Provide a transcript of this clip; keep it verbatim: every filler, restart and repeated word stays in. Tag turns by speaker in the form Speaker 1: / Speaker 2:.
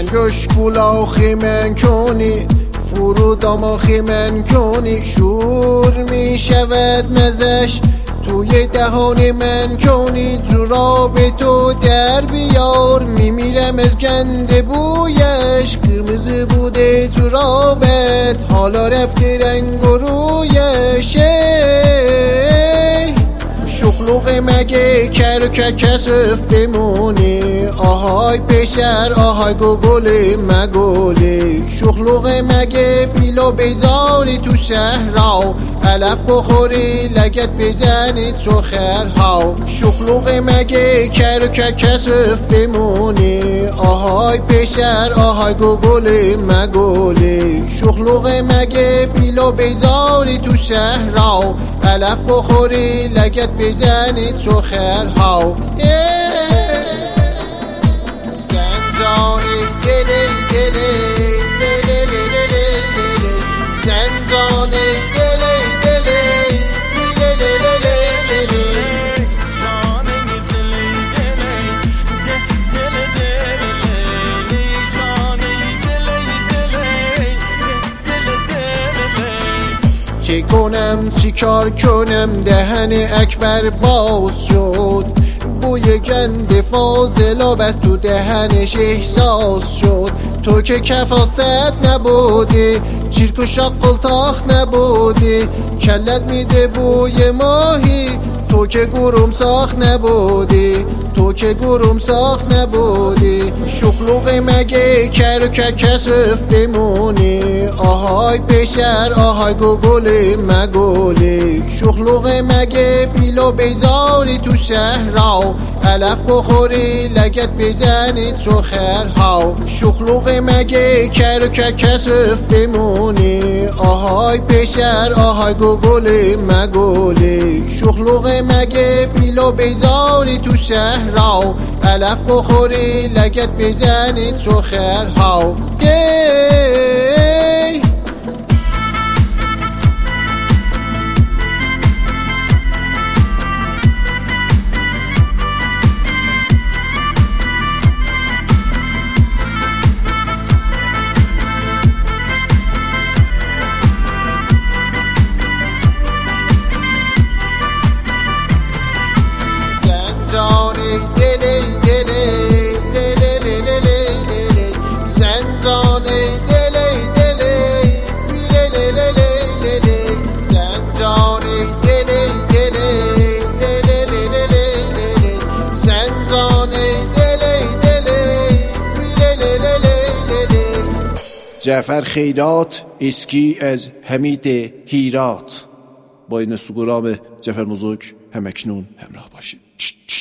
Speaker 1: گوش گلاخی من کنی فرود آماخی من کنی شور می شود مزش توی دهان من کنی جوراب تو در بیار میمیرم از گنده بویش قرمز بوده جورابت حالا رفته رنگ و رویش شخلوق مگه کر و کسف بمونی آهای پشر آهای گوگل مگولی شخلوق مگه بیلو بیزاری تو شهرها علف بخوری لگت بزنی تو خرها شخلوق مگه کر و کسف بمونی آهای پشر آهای گوگل مگولی شخلوق مگه بیلو بیزاری تو شهرها علف بخوری لگت بزنی تو خرها زندانی دلی دلی دلی دلی دلی زندانی دلی دلی دلی دلی دلی چی کنم چی کار کنم دهن اکبر باز شد بوی گند فاضلابت تو دهنش احساس شد تو که کفاست نبودی چیرک و شاق تاخ نبودی کلت میده بوی ماهی تو که گروم ساخ نبودی تو که گروم ساخ نبودی شخلوق مگه کر و کسف بمونی آهای پشر آهای گوگل مگولی شخلوق مگه بیلو بیزاری تو شهرها علف بخوری لگت بزنی تو خرها شخلوق مگه کر و کسف بمونی آهای پشر آهای گوگل مگولی شخلوق مگه بیلو بیزاری تو شهرها علف بخوری لگت بزنی تو خرها جعفر خیرات اسکی از حمید هیرات با این استگرام جعفر مزوک همکنون همراه باشید.